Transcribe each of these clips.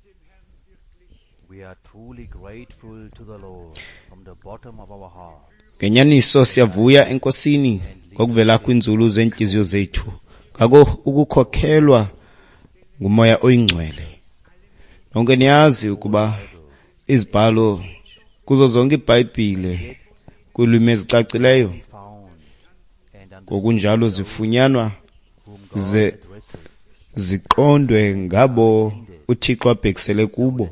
We are truly grateful to the Lord from the bottom of our hearts. Ngenyaniso siyavuya enkosini ngokuvela kwinzulu zenhliziyo zethu ngako ukukhokhelwa ngumoya oyingcwele. Nonke niyazi ukuba izibhalo kuzo zonke iBhayibhile kulwimi ezicacileyo ngokunjalo zifunyanwa ziqondwe ngabo uThixo abhekisele kubo,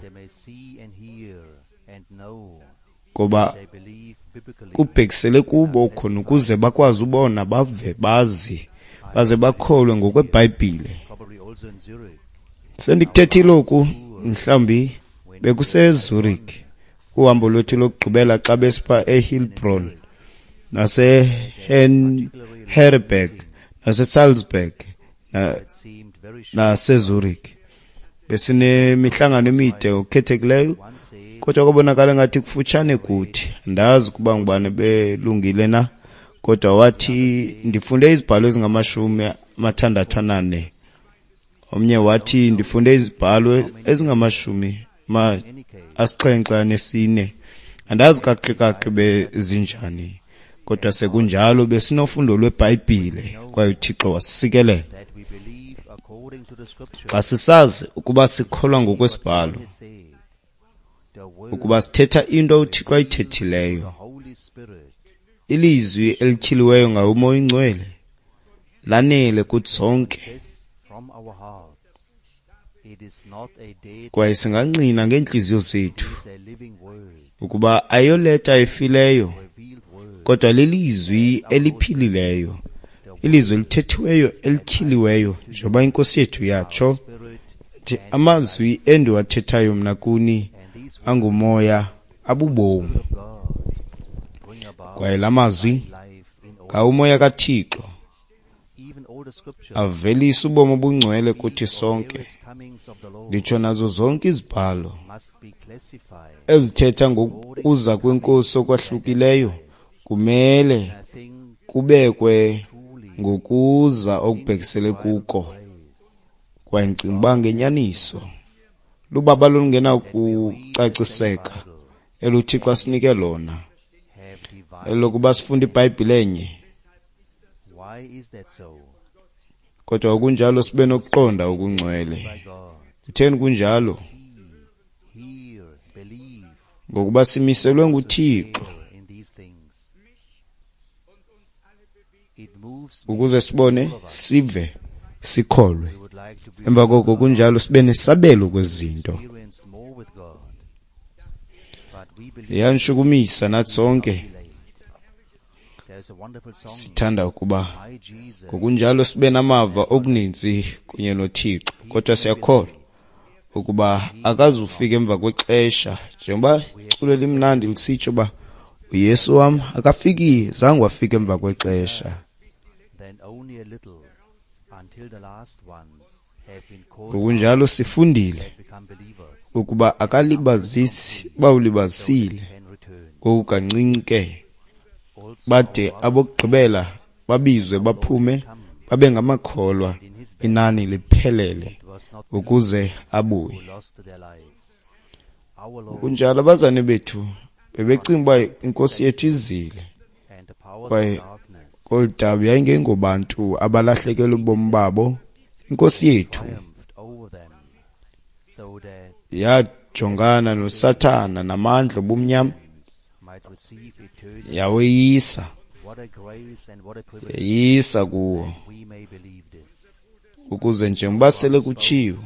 ngoba kubhekisele kubo khona ukuze bakwazi ubona bave bazi baze bakholwe ngokweBhayibhile. Sendikuthethile lokhu mhlambi bekuseZurich uhambo lwethu lokugqibela xa besipha eHeilbronn naseHerberg naseSalzburg naseZurich. Besinemihlangano emide okhethekileyo kodwa kubonakala ngathi kufutshane kuthi. Ndazi kuba ngubani belungile na, kodwa wathi ndifunde izibhalo ezingama-64. Omnye wathi ndifunde izibhalo ezingama-74. Andazi kahle bezinjani, kodwa sekunjalo besinofundo lweBhayibhile kwaye uThixo wasisikelela. Xa sisazi ukuba sikholwa ngokwesibhalo, ukuba sithetha into uThixo ayithethileyo, ilizwi elityhiliweyo nguMoya Oyingcwele lanele kuthi sonke, kwaye singangqina ngeentliziyo zethu ukuba ayoleta efileyo kodwa lilizwi eliphilileyo, ilizwi elithethiweyo elityhiliweyo, njengoba inkosi yethu yatshothi amazwi endiwathethayo mna kuni angumoya abubomu. Kwaye la mazwi ngawumoya kaThixo avelisa ubomi obungcwele kuthi sonke. Nditsho nazo zonke izibhalo ezithetha ngokuza kwenkosi okwahlukileyo kumele kubekwe ngokuza okubhekisele kuko. Kwaye ndicinga uba ngenyaniso lubaba lungena kucaciseka eluThixo asinike lona elokuba sifunde iBhayibhile enye. Kodwa okunjalo sibe nokuqonda okungcwele. Kutheni kunjalo? Ngokuba simiselwe nguThixo ukuze sibone, sive, sikholwe. Emva koko kunjalo sibe nesabelo kwezinto. Iyanishukumisa nathi sonke. Sithanda ukuba ngokunjalo sibe namava okuninzi kunye noThixo, kodwa siyakholwa ukuba akazufika emva kwexesha, njengoba iculo limnandi lisitsho uba uYesu wam akafiki, zange wafika emva kwexesha. Ngokunjalo sifundile ukuba akalibazisi bawulibazisile ngokukancinci ke bade abokugqibela babizwe baphume babe ngamakholwa, inani liphelele ukuze abuye. Kunjalo abazane bethu bebecinga uba inkosi yethu izile, kwaye kodwa yayingengobantu abalahlekelwe ubomi babo. Inkosi yethu yajongana noSathana namandla obumnyama, yaweyisa kuwo, ukuze njengoba sele kutshiwo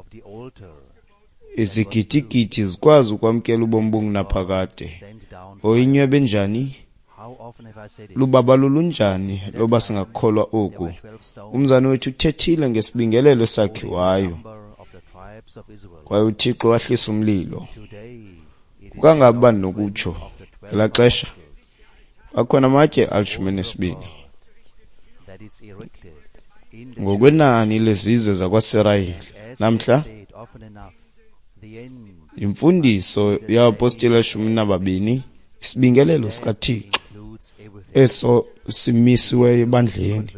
izigidigidi zikwazi ukwamkela ubomi bungunaphakade. Oyinywebe njani, lubaba lulunjani loba singakholwa oku. Umzana wethu uthethile ngesibingelelo esakhiwayo, kwaye uThixo wahlisa umlilo. Kukangabani nokutsho elaa xesha bakhona amatye ali-12 ngokwenani lezizwe zakwaSirayeli. Namhla imfundiso yabapostoli 12, isibingelelo sikaThixo eso simisiweyo ebandleni.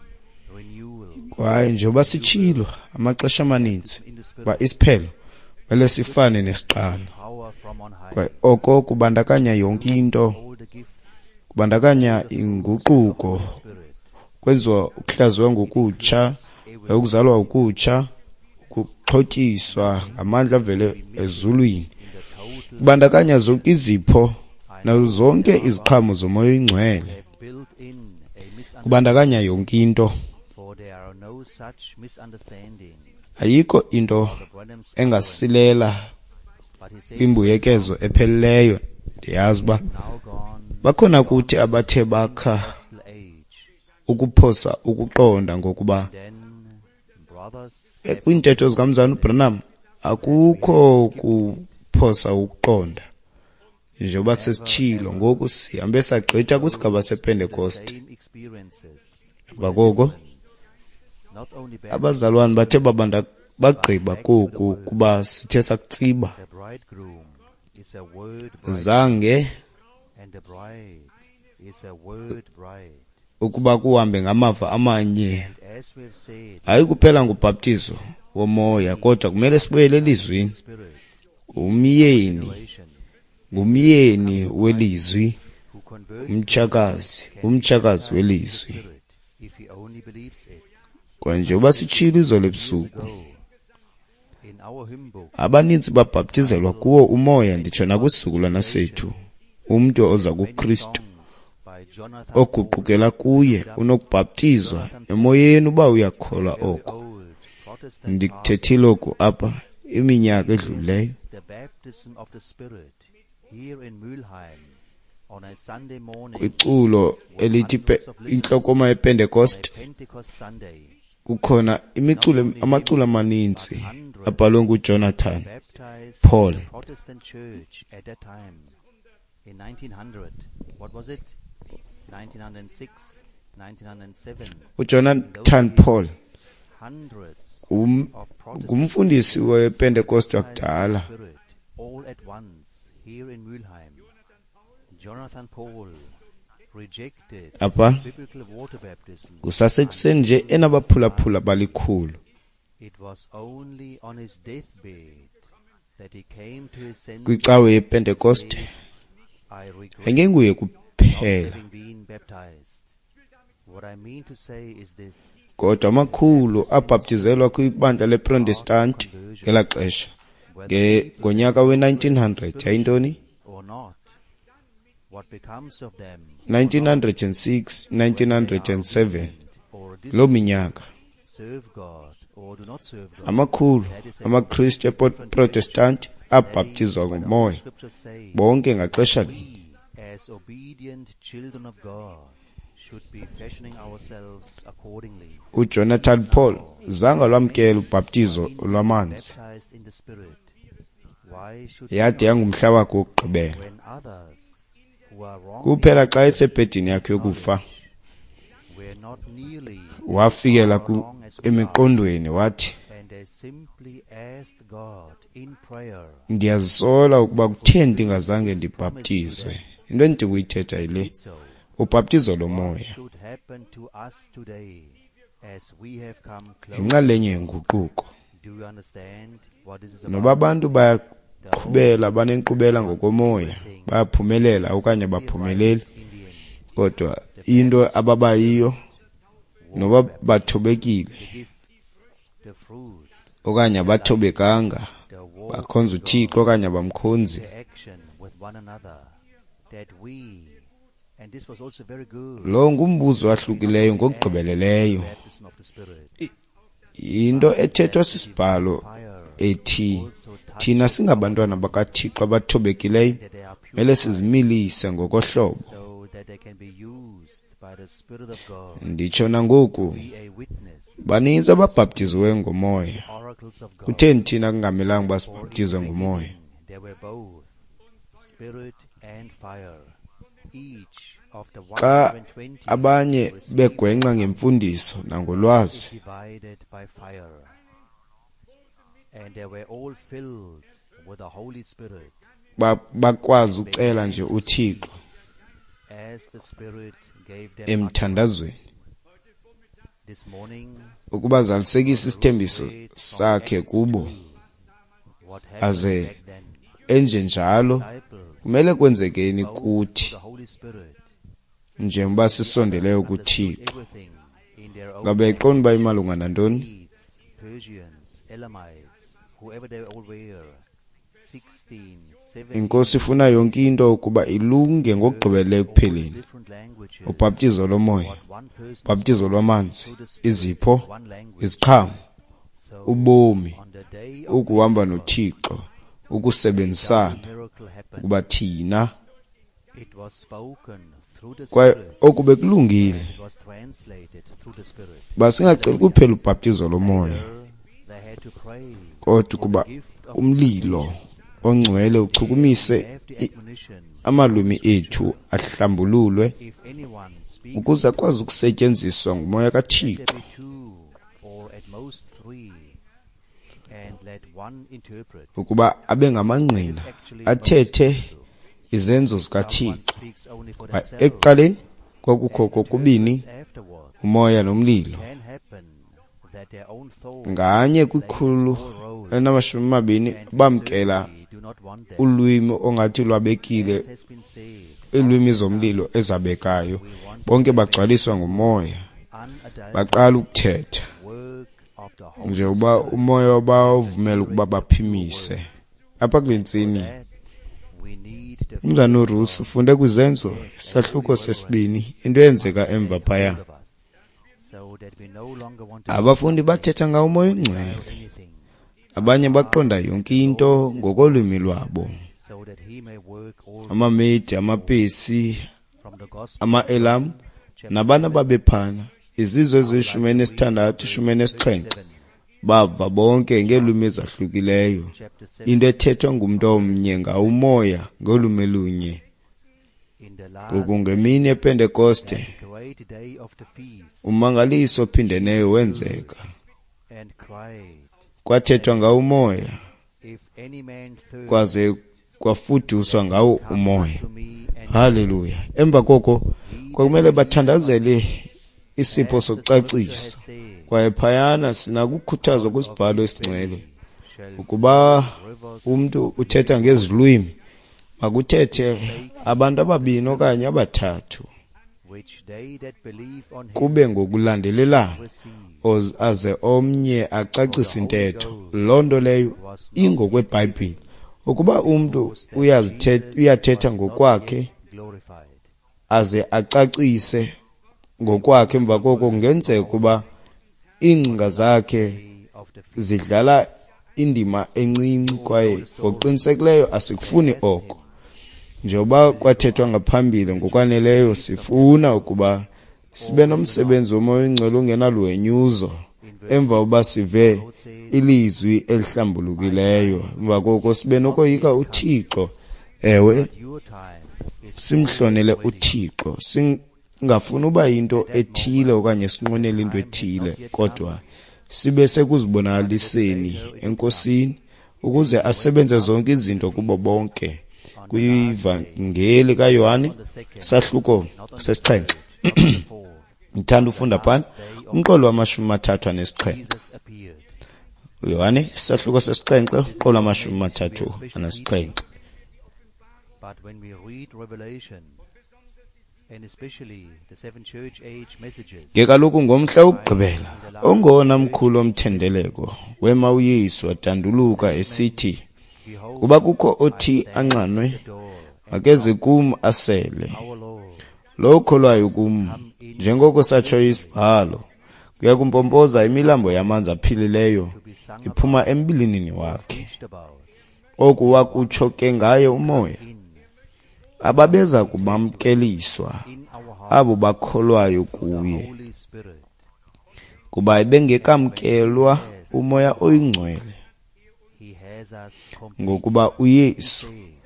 Kwaye njengoba sitshilo amaxesha amaninzi ba isiphelo mele sifane nesiqalo. power from on high. Kwaye oko kubandakanya yonke into, All the gifts kubandakanya inguquko, Spirit. kwenziwa ukuhlazwa ngokutsha, ukuzalwa ukutsha, ukuxhotyiswa ngamandla avele ezulwini. In the total Kubandakanya zonke izipho nazo zonke iziqhamo zomoya oyingcwele. have built in a misunderstanding, Kubandakanya yonke into. for there are no such misunderstandings. Ayikho into The Branham's engasilela but he says kwimbuyekezo epheleleyo. Ndiyazi uba now gone bakhona kuthi abathe bakha Gospel age. ukuphosa ukuqonda ngokuba Then brothers kwiintetho zikaMzana uBranham akukho kuphosa ukuqonda. Njengoba sesitshilo ngoku sihambe sagqitha kwisigaba sePentecost. same experiences. Bakoko Not only abazalwane bathe bagqiba koku kuba sithe sakutsiba the bridegroom is a word zange and the bride is a word bride. ukuba kuhambe ngamava amanye. As we've said, Hayi kuphela ngubhaptizo womoya kodwa kumele sibuyele elizwini. Spirit Umyeni, generation ngumyeni welizwi, who converts umtshakazi welizwi. Spirit if he only believes it. Kwa njengoba sitshilo izolo ebusuku, Go. In our hymn book, abaninzi babhaptizelwa kuwo umoya nditsho nakwisizukulwana sethu. Umntu oza kuKristu songs by Jonathan oguqukela kuye unokubhaptizwa emoyeni uba uyakholwa oko. Old Protestant Ndikuthethile oku apha iminyaka edlulileyo. the baptism of the Spirit here in Mülheim on a Sunday morning, Kwiculo elithi intlokoma yePentecost Pentecost Sunday, kukhona amaculo amaninzi abhalwe nguJonathan baptized Paul. in the Protestant church at that time in 1900. What was it? 1906, 1907. uJonathan Paul Hundreds um- of Protestants ngumfundisi wePentecost yakudala. Spirit all at once here in Mülheim. Jonathan Paul rejected Apha biblical water baptism. kusasekuseni nje enabaphulaphula balikhulu. It was only on his deathbed that he came to his senses. Kwicawe yePentecost I regret angenguye not kuphela having been baptized. What I mean to say is this: kodwa amakhulu abhaptizelwa kwibandla leProtestant ngela xesha ngonyaka we-1900 yayintoni or not, what becomes of them 1906 1907 or lo minyaka serve God or do not serve God. amakhulu amaKristu eProtestant abhaptizwa ngomoya Scriptures say bonke ngaxesha linye. we, as obedient children of God, should be fashioning ourselves accordingly. uJonathan Paul zange lwamkela ubhaptizo lwamanzi Baptized in the Spirit. Why should yade yangumhla wakhe wokugqibela when others who are wrong kuphela xa esebhedini yakhe yokufa were not nearly wafikela emiqondweni wathi and they simply asked God in prayer, ndiyazisola ukuba kutheni ndingazange ndibhaptizwe. Into endikuyithetha yile so ubhaptizo what lomoya should happen to us today as we have come close? inxalenye yenguquko. Do you understand what this is Noba about? abantu bayaqhubela banenkqubela ngokomoya bayaphumelela okanye baphumeleli, In the end, kodwa into ababayiyo noba bathobekile the gifts, the fruits, okanye abathobekanga the walk, bakhonza uThixo okanye abamkhonzi, the action with one another, that we, and this was also very good, lo ngumbuzo wahlukileyo ngokugqibeleleyo. baptism of the Spirit, Into ethethwa sisibhalo fire, ethi thina singabantwana bakaThixo abathobekileyo that they are pure, mele sizimilise ngokohlobo. so that they can be used by the Spirit of God, Nditsho nangoku be a witness, baninzi ababhaptizwe ngomoya. oracles of God. Kutheni thina kungamelanga For in basibhaptizwe the ngomoya? beginning there were both Spirit and fire, each of the Xa 120 abanye received begwenxa ngemfundiso nangolwazi, is divided by fire, and they were all filled with the Holy Spirit, bakwazi ucela nje uThixo as the Spirit gave them emthandazweni this morning. ukuba zalisekise isithembiso sakhe kubo. what happened aze back then. enje njalo Disciples kumele kwenzekeni bowed kuthi to the Holy Spirit. njengoba sisondeleyo Understood kuThixo everything in their own ngabe eqonda language. imalunga nantoni Medes, Persians, Elamites, whoever they all were, 16, 17, inkosi ifuna yonke into ukuba ilunge ngokugqibeleyo ekupheleni different languages. ubhaptizo lomoya What one person ubhaptizo lwamanzi through the Spirit, izipho one language. iziqhamo So, ubomi on the day of ukuhamba Pentecost, noThixo a ukusebenzisana miracle happened. ukuba thina It was spoken through the kwaye Spirit. okube kulungile It was translated through the Spirit. basingaceli kuphela ubhaptizo lomoya Later, they had to pray kodwa for kuba the gift of umlilo ongcwele uchukumise have the admonition. amalwimi ethu ahlambululwe If anyone speaks, ukuze akwazi ukusetyenziswa ngumoya let kaThixo there be two or at most three, and let one interpret. ukuba abe ngamangqina athethe izenzo Someone zikaThixo speaks only for Kwaye themselves, ekuqaleni kwakukho and kokubini interprets afterwards. umoya nomlilo Can happen that their own thoughts nganye play a kwikhulu small role, elinamashumi amabini and they bamkela certainly do not want them. ulwimi ongathi lwabekile As has been said, iilwimi zomlilo ezabekayo bonke bagcwaliswa ngumoya unadulterated baqala ukuthetha work of the Holy njengoba umoya ubavumela ukuba baphimise apha kule ntsini Spirit. We need the umzana uRus ufunde kwizenzo isahluko sesibini into eyenzeka emva phaya of us, so that we no longer want to abafundi bathetha ngawo umoya ongcwele know anything, abanye baqonda yonke into ngokolwimi lwabo so that he may work all amaMedi amapesi from the gospel. ama-elam nabana babephana izizwe ezishumi enesithandathu ishumi enesixhenxe bava bonke ngeelwimi ezahlukileyo Chapter 7, into ethethwa ngumntu omnye ngawumoya ngolwimi lunye in the last ngoku ngemini epentekoste great day of the feast, umangaliso ophindeneyo wenzeka and cried, kwathethwa ngawumoya if any man thirst, kwaze kwafuduswa ngawo umoya to me, and haleluya emva koko kwakumele bathandazele isipho as the scripture sokucacisa has said, kwaye phayana sinakukhuthazwa kwisibhalo esingcwele shall ukuba rivers umuntu uthetha ngezilwimi makuthethe abantu ababini okanye abathathu which they that believe on him kube ngokulandelelana receive. aze omnye acacise intetho loo nto leyo ingokwebhayibhile ukuba umntu uyathetha ngokwakhe Glorified. aze acacise ngokwakhe emva koko kungenzeka ukuba iingcinga zakhe Day of the feast. zidlala indima encinci kwaye ngokuqinisekileyo asikufuni oko njengoba kwathethwa ngaphambili ngokwaneleyo sifuna ukuba sibe nomsebenzi womoya oyingcwele ongenaluhenyuzo emva uba sive ilizwi elihlambulukileyo emva koko sibe nokoyika uThixo ewe Your time is simhlonele uThixo singafuni uba into ethile okanye sinqwenele into ethile kodwa sibe sekuzibonaliseni enkosini ukuze asebenze zonke izinto kubo bonke kwivangeli kaYohane isahluko sesixhenxe ngithanda ufunda phana umqolo wama-37 Jesus appeared. uYohane isahluko sesixhenxe umqolo wama-37 But when we read Revelation, and especially the seven church age messages, ke kaloku ngomhla wokugqibela ongona mkhulu omthendeleko wema uYesu watanduluka esithi behold, kuba kukho othi anxanwe the door, and makeze kum asele our Lord, lo ukholwayo kum njengoko satsho isibhalo kuya kumpompoza imilambo yamanzi aphilileyo to be sung iphuma embilinini wakhe preached about, oku wakutsho ke ngaye umoya ababeza kubamkeliswa in our heart, abo bakholwayo kuye Holy Spirit, kuba ebengekamkelwa umoya oyingcwele he has us complete. ngokuba uYesu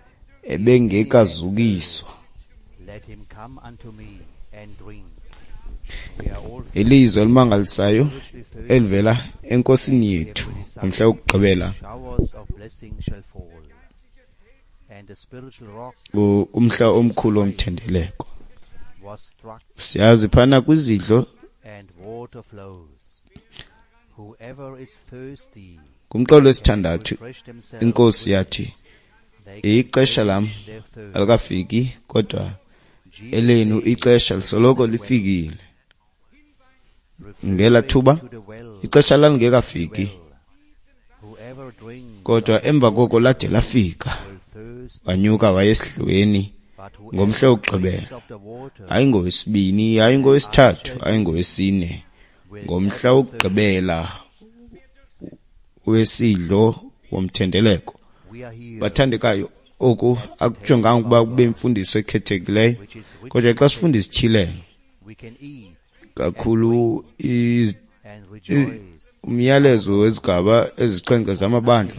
ebengekazukiswa Let him come unto me and drink. We are all ilizwe elimangalisayo spiritually thirsty. elivela enkosini yethu ngomhla wokugqibela Showers of blessing shall fall, and the spiritual rock umhla omkhulu omthendeleko was struck, siyazi phana kwizidlo and water flows. Whoever is thirsty, Kumqolo wesithandathu inkosi yathi, ixesha lam alikafiki kodwa elenu ixesha lisoloko lifikile. Ngela thuba ixesha lalingekafiki kodwa emva koko lade lafika. Wanyuka wayesidlweni ngomhla wokugqibela, hayi ngowesibini, hayi ngowesithathu, hayi ngowesine, ngomhla wokugqibela wesidlo womthendeleko. Bathandekayo, oku akujonganga ukuba kube imfundiso ekhethekileyo, kodwa xa sifundisa ityhilelo kakhulu umyalezo wezigaba ezixhenxe zamabandla,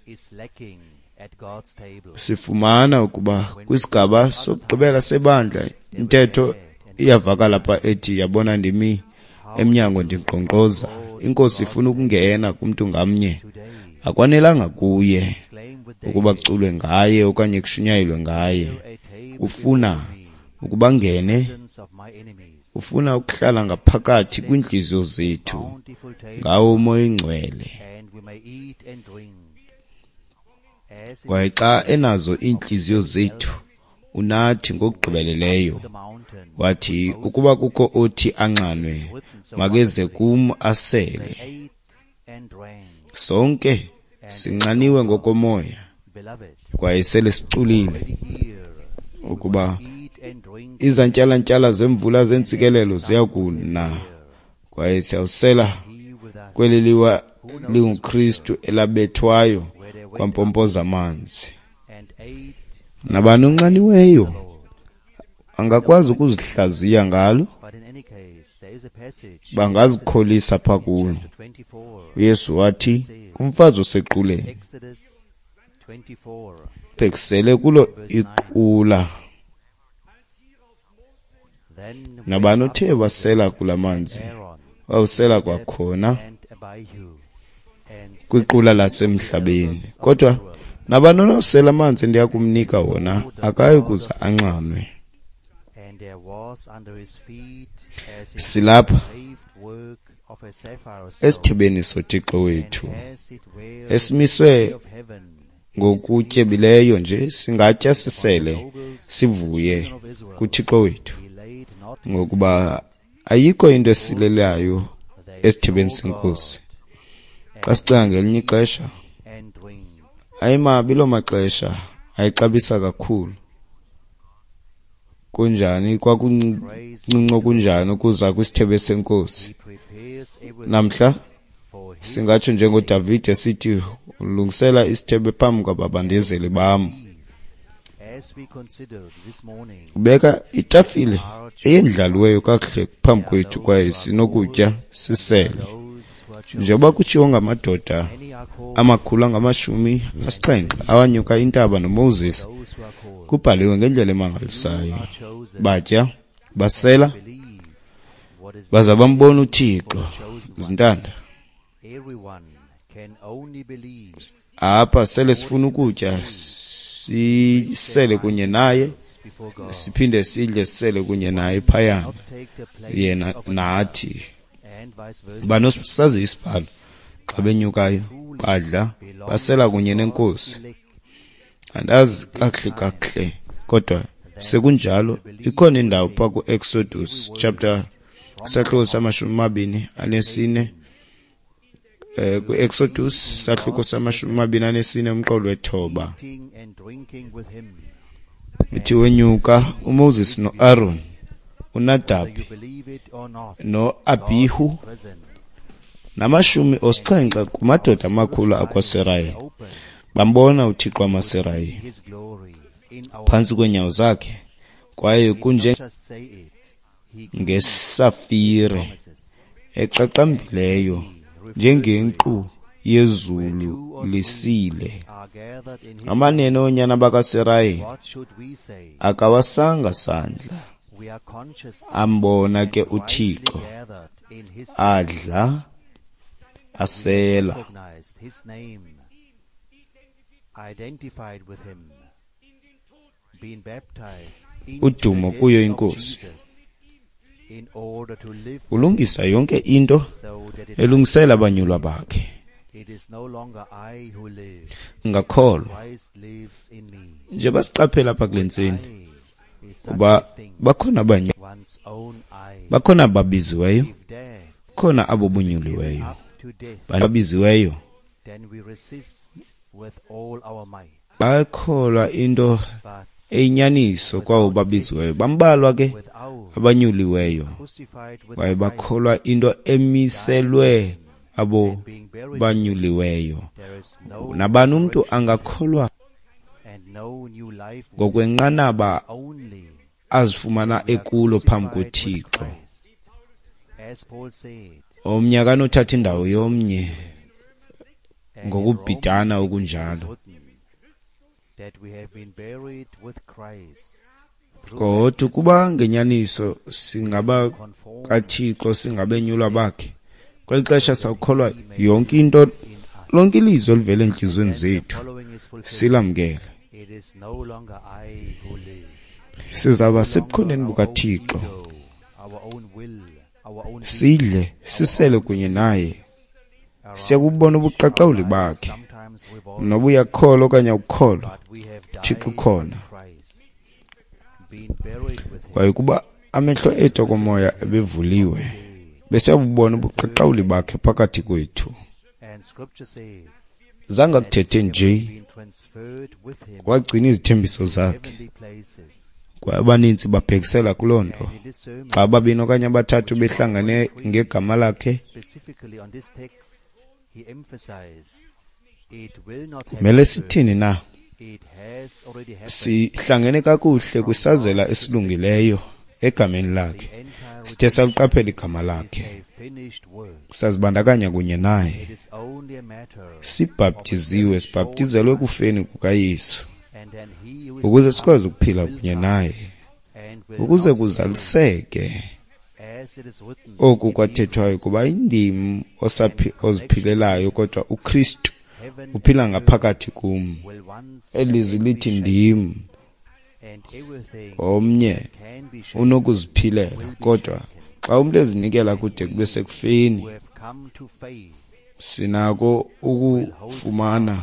sifumana ukuba kwisigaba sokugqibela sebandla intetho iyavakala pha ethi, yabona ndimi emnyango ndinkqonkqoza, inkosi ifuna ukungena kumntu ngamnye. Akwanelanga kuye ukuba kuculwe ngaye okanye kushunyayelwe ngaye. Ufuna ukuba ngene, ufuna ukuhlala ngaphakathi kwiintliziyo zethu ngawo umoya ingcwele. Kwaye xa enazo iintliziyo zethu unathi ngokugqibeleleyo, wathi ukuba kukho othi anxanwe makeze kum asele. Sonke sinxaniwe ngokomoya kwaye sele siculile ukuba izantyalantyala zemvula zentsikelelo ziyakuna, kwaye siyawusela kweli liwa linguKristu elabethwayo kwampompoza amanzi. Nabani unxaniweyo angakwazi ukuzihlaziya ngalo, bangazikholisa pha kulo. uYesu wathi umfazi osequle bhekisele kulo iqula. Nabani othe wasela kula manzi wawusela kwakhona kwiqula lasemhlabeni, kodwa nabani onosela amanzi ndiya kumnika wona akayi kuza anxanwe. Silapha esithebeni soThixo wethu esimiswe ngokutyebileyo nje, singatya sisele sivuye kuThixo wethu, ngokuba ayikho into esilelayo esithebeni senkosi. Xa sicinga ngelinye ixesha, ayimabi loo maxesha, ayixabisa kakhulu. Kunjani kwakuncinco kunjani ukuza kwisithebe senkosi. Namhla singatsho njengoDavide sithi, ulungisela isithebe phambi kwababandezeli bam. Ubeka itafile eyendlaliweyo kakuhle phambi kwethu, kwaye sinokutya sisele. Njengoba kutshiwo ngamadoda 700 awanyuka intaba noMoses, kubhaliwe ngendlela emangalisayo. Batya, basela, baza bambona uThixo. Zintanda, apha sele sifuna ukutya sisele kunye naye, siphinde sidle sisele kunye naye phayana, yena nathi. Banosazi isibhalo, xa benyukayo badla basela kunye nenkosi. Andazi kakuhle kodwa sekunjalo. Ikhona indawo pha ku-Exodus chapter isahluko sama-24, ku-Exodus isahluko sama-24 umqolo wesi-9, ithi wenyuka uMoses no-Aaron, uNadabi no-Abihu nama-70 kumadoda amakhulu akwaSerayeli, bambona uThixo wamaSerayeli phantsi kwenyawo zakhe, kwaye kunje ngesafire eqaqambileyo, njengenkqu yezulu lisile. Amanene oonyana bakaSerayeli akawasanga sandla, ambona ke uThixo adla asela. Udumo kuyo inkosi. Ulungisa yonke into, elungisela abanyulwa bakhe. It is no longer I who live. ngakholwa Christ lives in me. nje basiqaphela lapha kulensini I is such a uba thing. bakhona abanye One's own I. bakhona ababiziweyo If dead, khona abo given bunyuliweyo up to death, babiziweyo then we resist with all our might. bakholwa into But eyinyaniso kwawo babiziweyo bambalwa ke without abanyuliweyo crucified with kwaye Christ, bakholwa into emiselwe abo being buried, banyuliweyo there is no nabani umuntu resurrection angakholwa and no new life ngokwenqanaba only azifumana ekulo phambi koThixo Christ. As Paul said, omnyakana uthatha indawo yomnye and in ngokubhidana Romans 6 it is okunjalo written that we have been buried with Christ through kodwa baptism, kuba ngenyaniso singaba conformed kaThixo singabenyulwa bakhe kweli xesha sawukholwa yonke into in us. lonke ilizwe livele enhlizweni And the zethu following is fulfilled. silamkele It is no longer I who live. sizaba No sebukhoneni longer our own bukaThixo ego, our own will, our own sidle sisele kunye naye around siyakubona ubuqaqawuli our lives. bakhe Sometimes we've all noba uyakholwa okanye awukholwa but we have died Thixo ukhona. with Christ, been buried with him. kwaye kuba amehlo ethu komoya ebevuliwe bese abubona ubuqaqawuli bakhe phakathi kwethu And scripture says zange that akuthethe we have nje been transferred with him wagcina izithembiso to zakhe heavenly places. kwaye abaninzi babhekisela kuloo nto And in this sermon, xa babini okanye abathathu behlangane ngegama lakhe specifically on this text, he emphasized it will not happen kumele first. sithini na It has already happened. sihlangene kakuhle kwisazela esilungileyo egameni lakhe The entire sithe saluqaphela igama is lakhe a finished work. sazibandakanya kunye naye It is only a matter sibhaptiziwe sibhaptizelwe kufeni kukaYesu and then he who is ukuze to sikwazi come ukuphila will kunye come naye and will ukuze not kuzaliseke as it is written oku in kwathethwayo Hebrews, kuba indimi oziphilelayo kodwa uKristu heaven uphila and earth ngaphakathi kum will once elizwi again be lithi shaken, ndim and everything omnye can be shaken unokuziphilela kodwa xa umuntu ezinikela kude kube sekufeni who have come to faith sinako ukufumana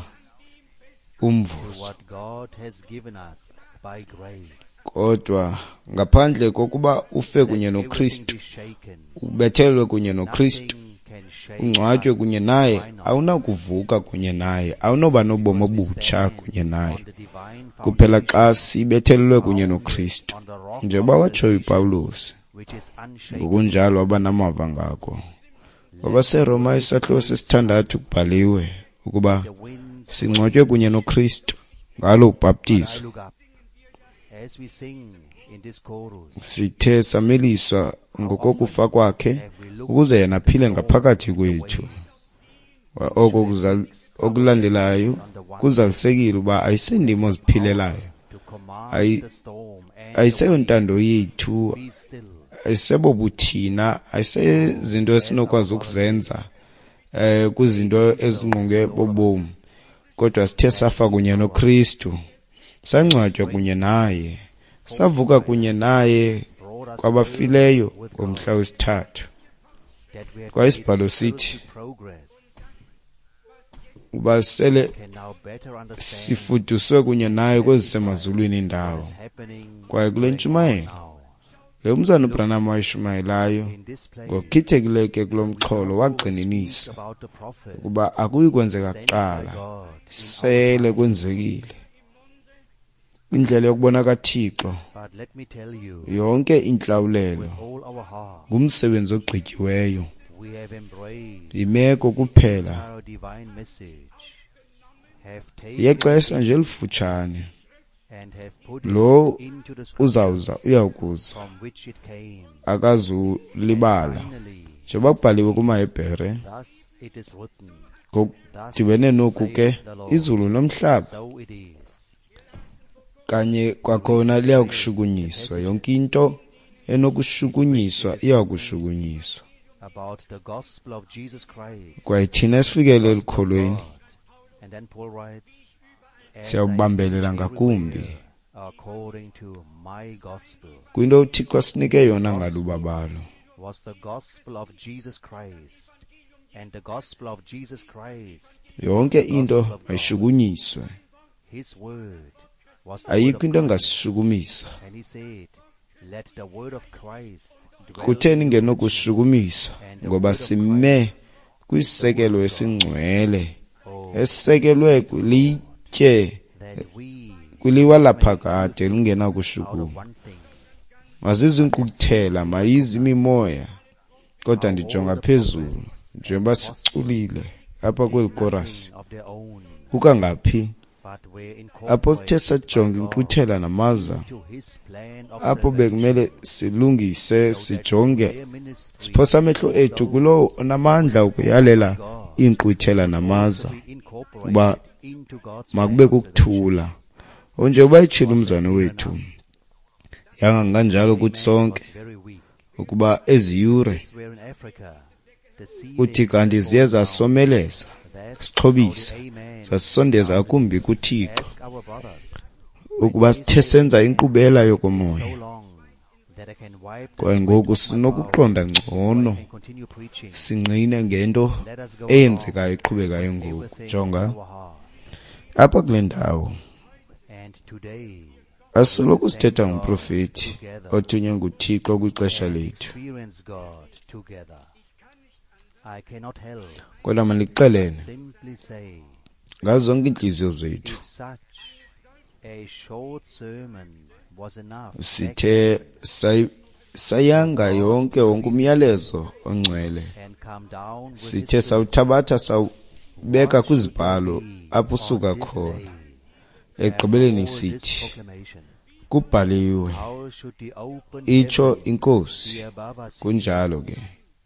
to umvuzo what God has given us by grace. kodwa ngaphandle kokuba ufe kunye Everything noKristu be shaken. ubethelwe kunye noKristu Nothing can shake ungcwatywe us kunye naye final awunakuvuka kunye naye awunoba nobomi because we obutsha stand kunye naye on the divine kuphela xa foundation, sibethelelwe kunye noKristu on the rock njengoba of watshoyo salvation, uPawulos which is unshaken. ngokunjalo abanamava ngako kwabaseRoma isahluko sesithandathu kubhaliwe ukuba The winds singcwatywe kunye noKristu ngalo ubhaptizo I look up as we sing in this chorus. sithe sameliswa ngokokufa kwakhe ukuze yena aphile ngaphakathi kwethu oko okulandelayo kuzalisekile uba ayisendimo oziphilelayo To command Ayi- the storm and ayiseyontando yethu be still. ayisebobuthina ayisezinto esinokwazi ukuzenza kuzinto ezingqonge bobomi kodwa sithe safa kunye noKristu sangcwatywa kunye naye savuka kunye naye kwabafileyo ngomhla wesithathu That we have Kwa made isibhalo spiritual sithi, progress uba sele can now better understand sifuduswe kunye naye kwezisemazulwini indawo what is happening kwaye kule ntshumayelo now. le umzana uBranham wayishumayelayo In this place, ngokhithekileyo ke kulo mxholo speaks wagxininisa about the prophet ukuba akuyi kwenzeka sent by kuqala God in sele our time. kwenzekile indlela yokubona kaThixo But let me tell you, yonke inhlawulelo with all our heart, ngumsebenzi ogqityiweyo we have embraced imeko kuphela our divine message, have yexesha taken nje elifutshane and have put lo it into the uzawuza scriptures uyawukuza from which it came. akazulibala Finally, njengoba kubhaliwe kumaHebhere thus it is written, ngokudibene noku ke izulu nomhlaba so it is. kanye kwakhona liyakushukunyiswa yonke into enokushukunyiswa iyakushukunyiswa About the gospel of Jesus Christ. kwaye thina esifikele elikholweni God. And then Paul writes, "As siyawubambelela I preach ngakumbi everywhere, according to my gospel, kwinto uThixo asinike yona ngalubabalo was the gospel of Jesus Christ, and the gospel of Jesus Christ. yonke into ayishukunyiswe. His word was the word Ayikho of into Christ. engasishukumisa. And he said, let the word of Christ dwell Kutheni in you richly, ngenokushukumisa and the ngoba word of sime Christ, kwisisekelo esingcwele oh, esisekelwe kwilitye that we kwiliwa laphakade lingena out kushukuma. of one thing, Mazizinkkukuthela mayizi imimoya kodwa ndijonga phezulu njengoba siculile apha kweli chorus. nothing of their own, Kukangaphi but were apho sithe incorporated sajonga by God inkqwithela namaza to his plan of apho bekumele silungise so that sijonge their ministry siphosa amehlo ethu kulo onamandla ukuyalela iinkqwithela namaza also be incorporated uba into God's makube plan of salvation. kukuthula. Onjengoba itshilo umzana wethu yanganganjalo kuthi sonke Was very weak. ukuba ezi yure This were in Africa. The sea kuthi lay kanti ziye zasomeleza That's sixhobisa how the amen zasisondeza akumbi kuThixo ask our brothers ukuba sithe senza inkqubela yokomoya so long that I can wipe the kwaye sweat ngoku off my brow, sinokuqonda so I ngcono can continue preaching. singqine ngento Let us go eyenzekayo iqhubekayo along ngoku. everything in Jonga our hearts. apha kule ndawo And today asiloku sithetha ngumprofethi othunywe nguThixo kwixesha and lethu, experience God together. I cannot help kodwa malixelene simply say, ngazo zonke iintliziyo zethu if such a short sermon was enough, sithe sayanga wonke umyalezo ongcwele, and come down with sithe this sawuthabatha sawubeka what should kwizibhalo there be apho on usuka this khona. day Ekugqibeleni and all this sithi proclamation? kubhaliwe, How should the open itsho heaven inkosi. be above us? Kunjalo ke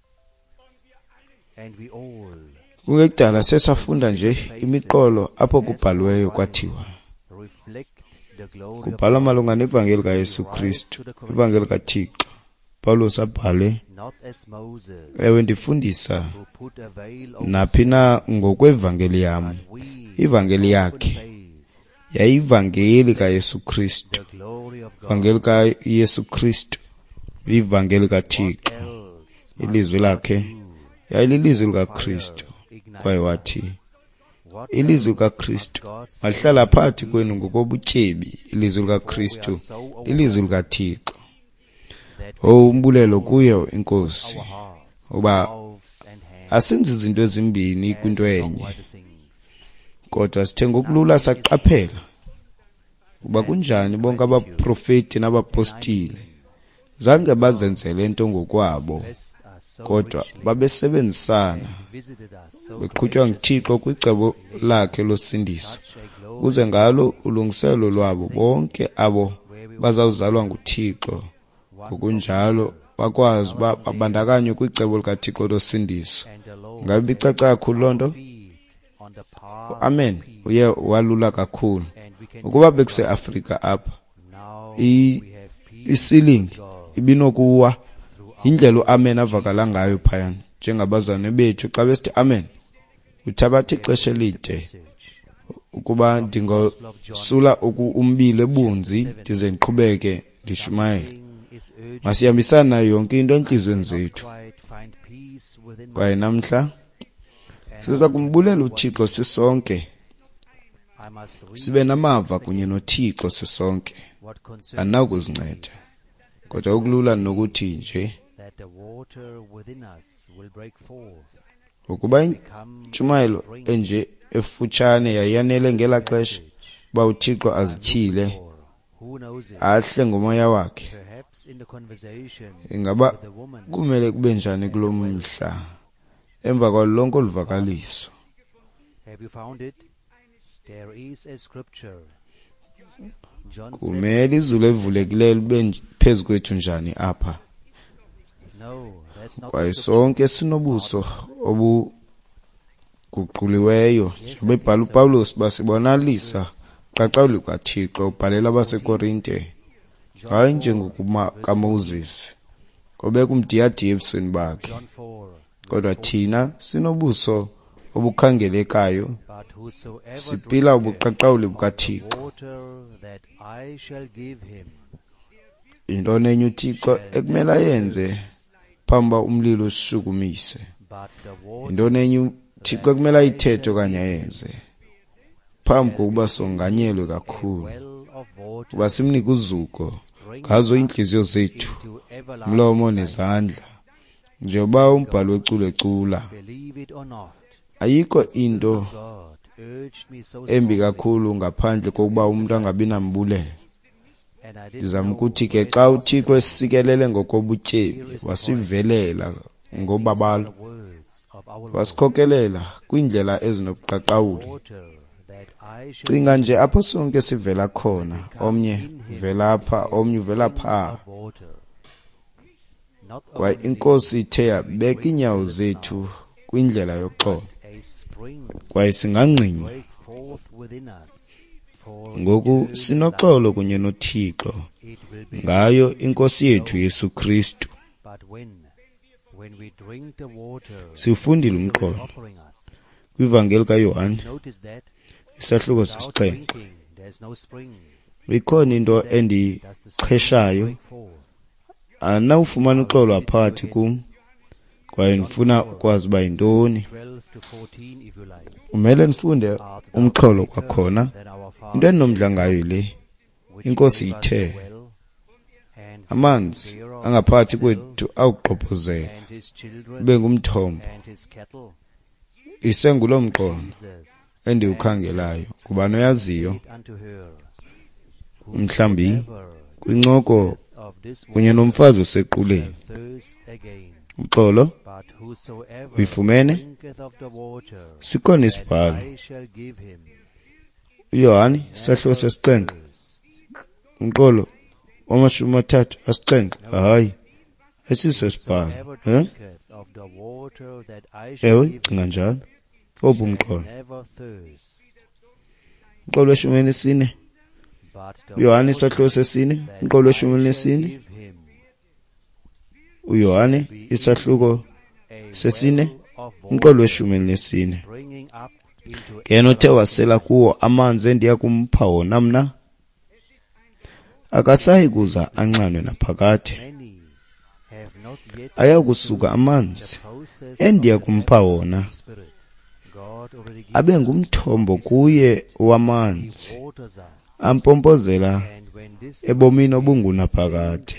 And we all kungekudala sesafunda nje imiqolo apho kubhaliweyo kwathiwa reflect the glory of kubhalwa God, malunga nevangeli kaYesu Kristu, ivangeli kaThixo. Paulos abhale, not as Moses, ewe ndifundisa who put a veil over naphi na ngokwevangeli yam, we ivangeli open yakhe face, yayivangeli kaYesu Kristu, the glory of God. ivangeli kaYesu Kristu, ivangeli kaThixo. Else Ilizwi lakhe yayililizwi likaKristu, kwaye wathi ilizwi likaKristu mahlala phakathi kwenu ngokobutyebi. Ilizwi likaKristu ilizwi likaThixo. Umbulelo kuyo inkosi uba asenzi izinto ezimbini kwinto enye, kodwa sithe ngokulula saqaphela uba kunjani bonke abaprofeti n'abapostile zange bazenzele into ngokwabo, kodwa babesebenzisana beqhutywa nguThixo kwicebo lakhe losindiso, ukuze ngalo ulungiselo lwabo bonke abo bazawuzalwa nguThixo, ngokunjalo bakwazi uba babandakanywe kwicebo likaThixo losindiso. Ngabe bicaca kakhulu loo nto? Amen. Uye walula kakhulu. Ukuba bekuse-Afrika apha isilingi ibinokuwa, indlela u-amen avakala ngayo phayana njengabazane bethu xa besithi amen, uthabatha ixesha elide ukuba ndingosula umbilo ebunzi ndize ndiqhubeke ndishumayele. Masihambisane nayo yonke into entliziyweni zethu, kwaye namhla siza kumbulela uThixo sisonke, sibe namava kunye noThixo sisonke. Andinakuzinceda, kodwa ukulula nokuthi nje ukuba intshumayelo enje efutshane yayanele ngela xesha uba uThixo azityhile ahle ngomoya wakhe, ingaba kumele kube njani kulo mhla emva kwalo lonke oluvakaliso. Kumele izulu evulekileyo libe phezu kwethu njani apha, kwaye sonke sinobuso obuguquliweyo njengoba ebhala uPawulos basibonalisa qaqa lukaThixo. Ubhalela abaseKorinte, hayi njengokamaMoses obeka umdiyadiya ebusweni bakhe, kodwa thina sinobuso obukhangelekayo, sipila ubuqaqawuli bukaThixo. Into nenye uThixo ekumele ayenze phambi umlilo ushukumise, Intoni enye uThixo kumele ayithethe okanye ayenze phambi kokuba songanyelwe kakhulu, kuba simnike uzuko ngazo inhliziyo zethu, umlomo nezandla, njengoba umbhalo weculo ecula. Ayikho into embi kakhulu ngaphandle kokuba umuntu angabi nambulelo. Ndizama ukuthi ke xa uThixo esikelele ngokobutyebi, wasivelela ngobabalo, wasikhokelela kwindlela ezinobuqaqawuli. Cinga nje apho sonke sivela khona, omnye uvela apha, omnye uvela pha. Kwaye inkosi ithe yabeka iinyawo zethu kwindlela yoxolo, kwaye singangqinwa. Ngoku sinoxolo kunye noThixo ngayo inkosi yethu Yesu Kristu. Siwufundile umxolo kwivangeli kaYohane isahluko sesi-7. Ikhona into endiqheshayo, anawufumana uxolo aphakathi kum, kwaye ndifuna ukwazi uba yintoni. Umele ndifunde umxolo kwakhona. Into endinomdla ngayo le, inkosi ithe amanzi angaphakathi kwethu awuqophozela ube ngumthombo. Isengulo mxolo endiwukhangelayo, kuba noyaziyo mhlambi kwincoko kunye nomfazi osequleni. Uxolo uyifumene? Sikhona isibhalo, uYohane isahluko sesi-7, umxolo wama-37. Hayi, esiso sibhalo. Ewe, cinga njalo. Ophu umxolo. Umxolo we-14, uYohane isahluko sesi-4, umxolo we-14, uYohane isahluko sesi-4, umxolo we-14. Yena othe wasela kuwo amanzi endiya kumpha wona mna, akasayi kuza ancanwe naphakade. Ayakusuka amanzi endiya kumpha wona abe ngumthombo kuye wamanzi ampompozela ebomini obungunaphakade.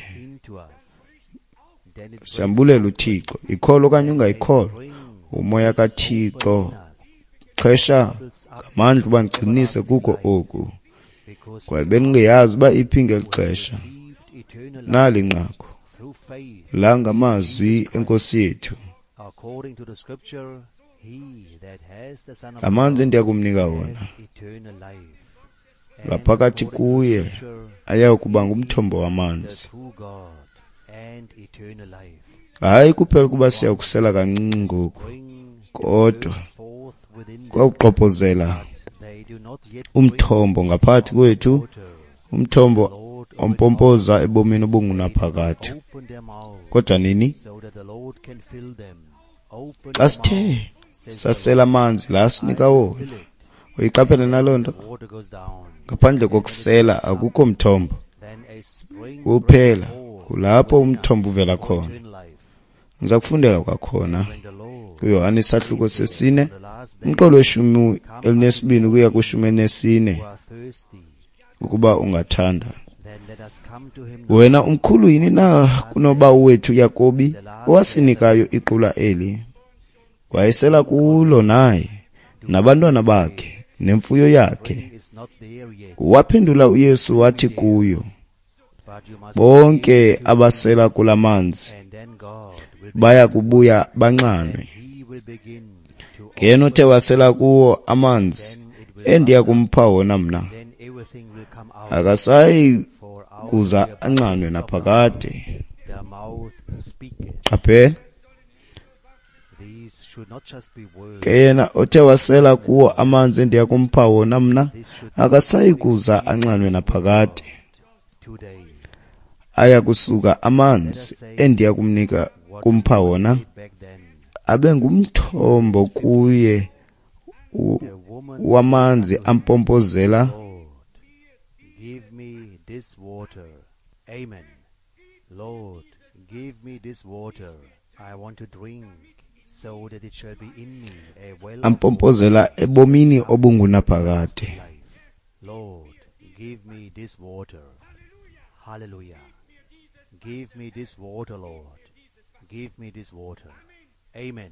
Siyambulela uThixo. Ikholo okanye ungayikholwa, umoya kaThixo xesha ngamandla uba ndigxinise kuko oku, kwaye bendingayazi uba iphi ngeli xesha. Nali nqaku la ngamazwi enkosi yethu, amanzi endiya kumnika wona ngaphakathi kuye ayakuba ngumthombo wamanzi. Hayi kuphela kuba siyakusela kancinci ngoku, kodwa kwawuqophozela umthombo ngaphakathi kwethu, umthombo ompompoza ebomini obungunaphakade. Kodwa nini? Xa sithe sasela amanzi la sinika wona, uyiqaphela naloo nto? Ngaphandle kokusela akukho mthombo kuphela, kulapho umthombo uvela khona. Ngiza kufundela kwakhona kuYohane isahluko sesi-4, umxolo we-12 kuya ku-14, ukuba ungathanda. Wena umkhulu yini na kunobawo wethu Yakobi, owasinikayo iqula eli, wayesela kulo naye nabantwana bakhe nemfuyo yakhe. Waphendula uYesu wathi kuyo, bonke abasela kula manzi baya kubuya bancanwe. Yena othe wasela kuwo amanzi endiya kumpha wona mna, akasayi kuza ancanwe naphakade. Qaphela, yena othe wasela kuwo amanzi endiya kumpha wona mna, akasayi kuza ancanwe naphakade. Aya kusuka amanzi endiya kumpha wona abe ngumthombo kuye wamanzi ampompozela. Give me this water. Amen. Lord, give me this water. I want to drink. so that it shall be in me a well of ampompozela ebomini obungunaphakade. life. Lord, give me this water. Hallelujah. Give me this water, Lord. Give me this water. Amen.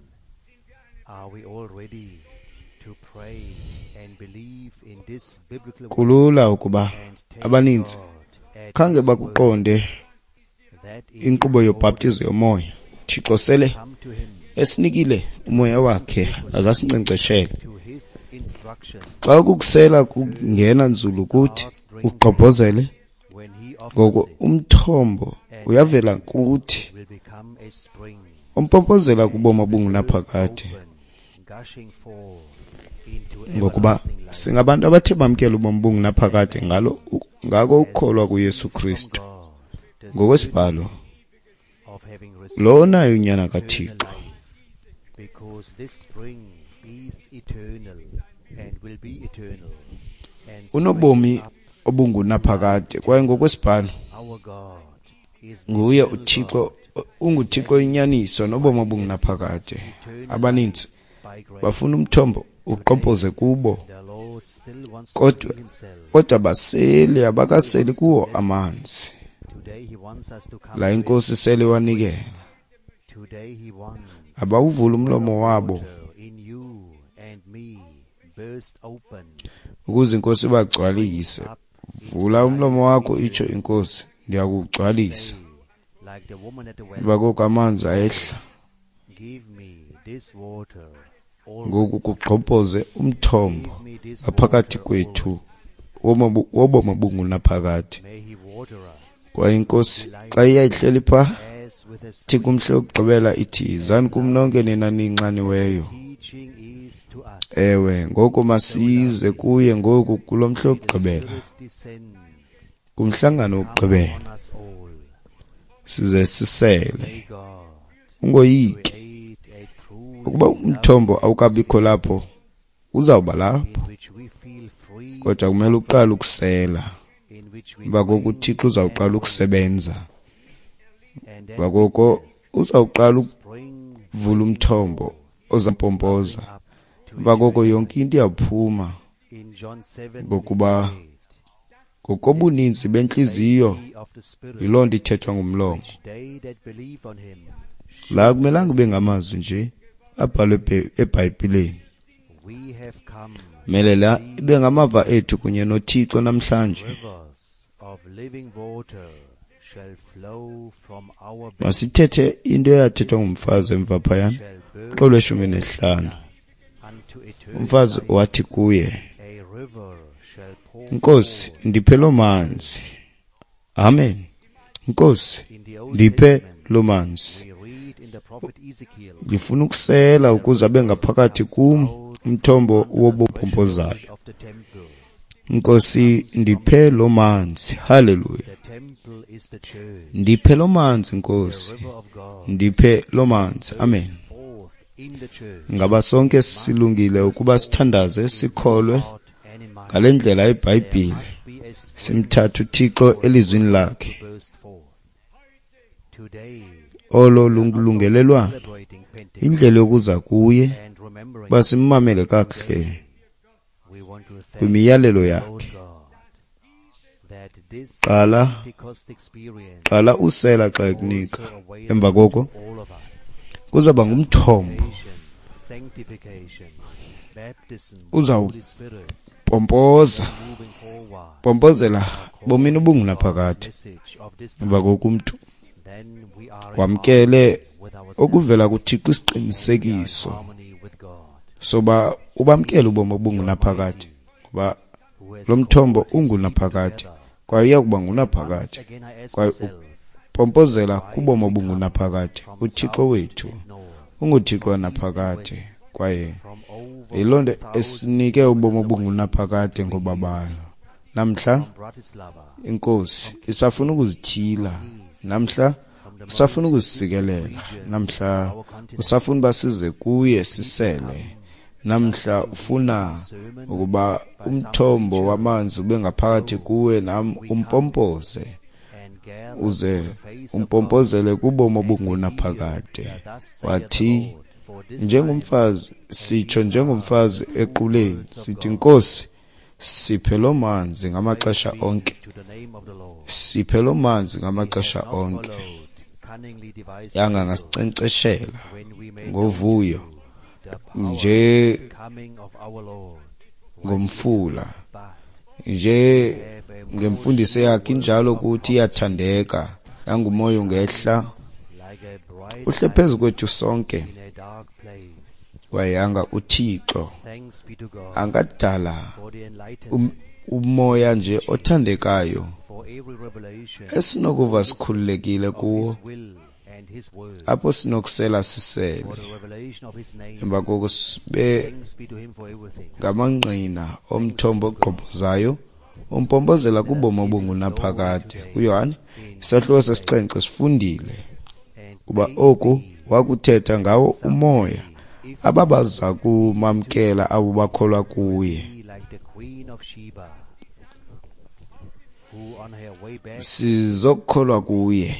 Are we all ready to pray and believe in this biblical word Kulula ukuba and take abaninzi God at khange His word? bakuqonde That is inkqubo the yobhaptizo yomoya. Thixo sele come to Him, esinikile umoya wakhe azasinkcenkceshele. to His instruction. Xa kukusela kungena nzulu kuthi ugqobhozele When He offers ngoko it, umthombo uyavela kuthi will become a spring. umpompozela kuboma bungunaphakade. Open, gushing forth into Ngokuba everlasting life. singabantu abathe bamkela ubomi bungunaphakade ngako ukukholwa kuYesu Kristu. God, the Ngokwesibhalo of having received lo nayo unyana eternal kaThixo. life, because this spring is eternal and will be eternal, and Unobomi springs up. obungunaphakade kwaye ngokwesibhalo Our God is the nguye eternal uThixo God, unguThixo inyaniso nobomi obungunaphakade. Abaninzi by grace. bafuna umthombo uqompoze kubo The Lord still wants to kodwa reveal Himself. kodwa baseli abakaseli kuwo amanzi. Today He wants us to come La to Him. inkosi sele wanikela Today He wants abawuvula umlomo wabo water in you and me burst open. ukuze inkosi bagcwalise. Vula umlomo wakho itsho inkosi ndiyakugcwalisa. Like the woman at the well, Bakho amanzi ayehla give me this water. ngoku kugqobhoze umthombo Give me this ngaphakathi water kwethu always. wobomi bungunaphakade. May He water us Kwaye inkosi xa iyayihleli pha as with a ithi kumhle ukugqibela ithi zani kum nonke nina ninxaniweyo. teaching is to us. Ewe ngoko masize kuye ngoku kulo mhle ukugqibela Spirit descend kumhlangano wokugqibela on us all. size sisele. May God Ungoyiki create a true ukuba umthombo awukabikho lapho uzawuba lapho, in which we feel free, kodwa kumele uqale ukusela. in which we Bakoko uThixo uzawuqala ukusebenza. and then Bakoko uzawuqala spring ukuvula umthombo ozampompoza. up to Bakoko yonke into iyaphuma in John 7 ngokuba ngokobuninzi benhliziyo of the Spirit, yiloo nto ithethwa ngumlomo. which they that believe on Him, La kumelanga ube ngamazwi nje abhalwe eBhayibhelini. we have come. Mele la ibe ngamava ethu kunye noThixo namhlanje. Rivers of living water shall flow from our belly, Masithethe into eyathethwa ngumfazi emva phayana shall burst xolo 15. unto eternal Umfazi life. wathi kuye, A river shall pour Nkosi forth. ndiphe lo manzi. Amen. Nkosi In the Old ndiphe Testament, lo manzi. we read in the prophet Ezekiel, Ngifuna ukusela ukuze abe ngaphakathi kum umthombo wobuphompozayo. of the temple. Nkosi ndiphe lo manzi. Hallelujah. The temple is the church, Ndiphe lo manzi the Nkosi. river of God. Ndiphe lo manzi. Amen. Forth in the church, Ngaba sonke silungile ukuba sithandaze sikholwe heart and in mind. ngalendlela There eBhayibheli. must be a spring Simthatha uThixo elizwini lakhe. to burst forth. Today, Olo lungelelwa celebrating Pentecost indlela yokuza kuye and remembering, basimamele kakuhle we want to thank kwimiyalelo Lord yakhe. God that this Qala Pentecost experience qala usela xa is ekunika. also available Emva koko to all of us. kuzaba ngumthombo Salvation, sanctification, baptism, Uzawu- Holy Spirit, pompoza moving forward. pompozela bomini ubungunaphakade. Message of this Emva time, koko umntu then we are wamkele with ourselves, okuvela kuThixo isiqinisekiso harmony with God, soba ubamkele ubomi obungunaphakade ngoba who has lo mthombo called his ungunaphakade people together. kwaye uyakuba Once ngunaphakade. again I ask Kwaye myself, pompozela kubomi obungunaphakade. uThixo wethu unguThixo wanaphakade kwaye from over yiloo nto 1,000 esinike ubomi obungunaphakade ngobabalo. Namhla from Bratislava, inkosi isafuna ukuzityhila. Namhla usafuna ukuzisikelela. Namhla usafuna basize kuye sisele. Namhla ufuna ukuba umthombo wamanzi ube ngaphakathi kuwe nam umpompoze and gather uze to the face of umpompozele kubomi obungunaphakade. God, that thus saith the Wathi Lord, njengomfazi sitsho njengomfazi equleni sithi Nkosi siphe lo manzi ngamaxesha onke, siphe lo manzi ngamaxesha onke. Yanga ngasicenceshela ngovuyo nje ngomfula, nje ngemfundiso yakhe injalo ukuthi iyathandeka, yangumoya ungehla uhle phezu kwethu sonke. Wayanga uThixo angadala umoya nje othandekayo esinokuva sikhululekile kuwo, apho sinokusela sisele, emva koko sibe ngamanqina omthombo ogqobhozayo umpompozela kubomi obungunaphakade. uYohane isahluko sesi-7 sifundile kuba oku wakuthetha ngawo umoya ababaza kumamkela abo bakholwa kuye. Sizokholwa kuye,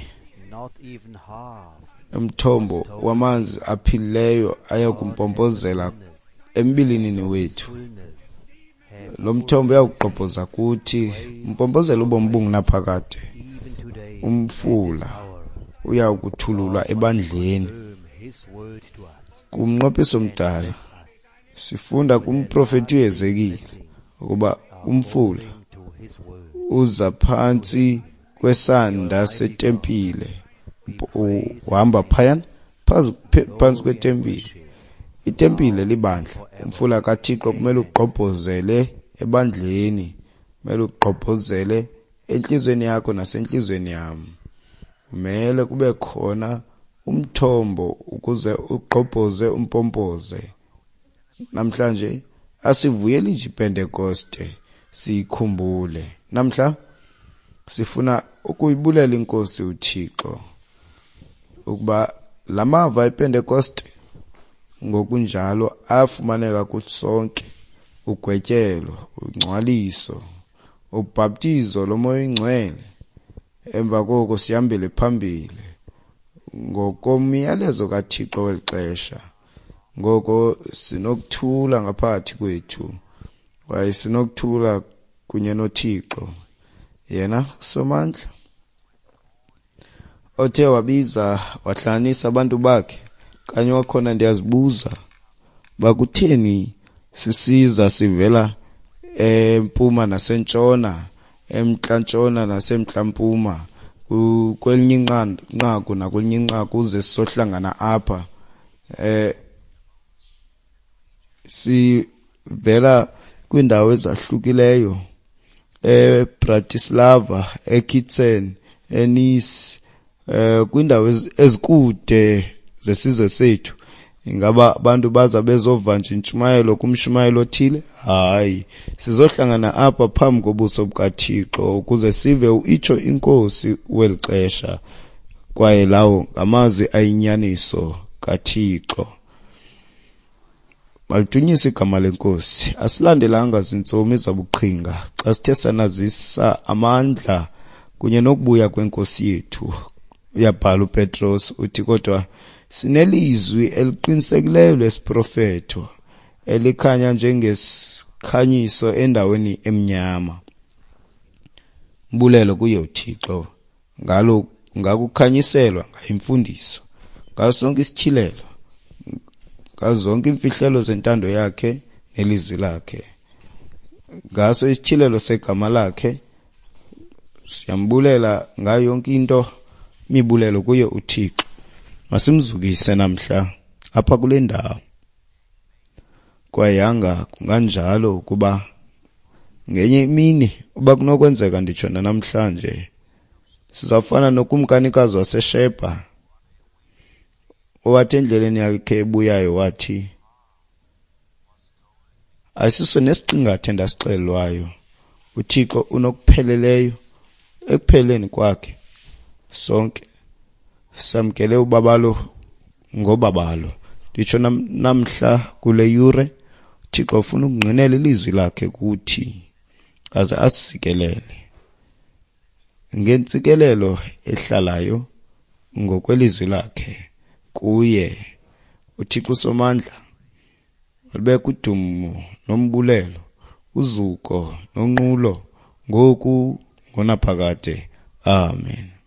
umthombo wamanzi aphilileyo ayakumpompozela embilinini wethu. Lo mthombo uyawugqobhoza kuthi umpompozela ubomi bungunaphakade. Umfula uyawukuthululwa ebandleni. Kumnqophiso mdala sifunda kumprofeti uHezekile ukuba umfula uza phansi kwesanda setempile, uhamba phayana phansi kwetempile. Itempile libandla. Umfula kaThixo kumele ugqobhozele ebandleni, kumele ugqobhozele enhlizweni yakho nasenhlizweni yami. Kumele kube khona umthombo ukuze ugqobhoze umpompoze. Namhlanje asivuyeli nje iPentecoste, sikhumbule. Namhla sifuna ukuyibulela inkosi uThixo ukuba lamava iPentecoste ngokunjalo afumaneka kuthi sonke: ugwetyelo, ungcwaliso, ubhaptizo lomoya oyingcwele. Emva koko sihambele phambili ngokomyalezo kaThixo welixesha. Ngoko sinokuthula ngaphakathi kwethu, kwaye sinokuthula kunye noThixo, yena somandla othe wabiza wahlanganisa abantu bakhe. Kanye wakhona ndiyazibuza bakutheni sisiza sivela empuma nasentshona, emntla-ntshona nasemntla-mpuma, kwelinye inqaku nakwelinye inqaku uze sizohlangana apha. Sivela kwiindawo ezahlukileyo, eBratislava, eKitzen, eNice, kwiindawo ezikude zesizwe sethu. Ingaba abantu baza bezova nje intshumayelo kumshumayelo othile? Hayi, sizohlangana apha phambi kobuso bukaThixo ukuze sive uitsho inkosi welixesha, kwaye lawo ngamazwi ayinyaniso kaThixo. Malidunyiswe igama lenkosi. Asilandelanga zintsomi zabuqhinga xa sithe sanazisa amandla kunye nokubuya kwenkosi yethu. Uyabhala uPetros uthi kodwa sinelizwi eliqinisekileyo lesiprofeto elikhanya njengesikhanyiso endaweni emnyama. Mbulelo kuye uThixo ngalo ngakukhanyiselwa ngayimfundiso, ngasonke isithilelo, ngazonke imfihlelo zentando yakhe nelizwi lakhe, ngaso isithilelo segama lakhe. Siyambulela ngayo yonke into. Mibulelo kuye uThixo. Masimzukise namhla apha kule ndawo. Kwayanga kunganjalo ukuba ngenye imini uba kunokwenzeka nditsho namhlanje sizafana nokumkanikazi waseSheba owathi endleleni yakhe ebuyayo wathi, ayisiso nesiqingathe ndasixelwayo, uThixo unokupheleleyo. Ekupheleni kwakhe sonke samkele ubabalo ngobabalo. Nditsho namhla kule yure uThixo ufuna ukungqinela ilizwi lakhe kuthi aze asikelele ngentsikelelo ehlalayo ngokwelizwi lakhe kuye uThixo somandla walibeka udumo nombulelo, uzuko nonqulo ngoku ngonaphakade. Amen.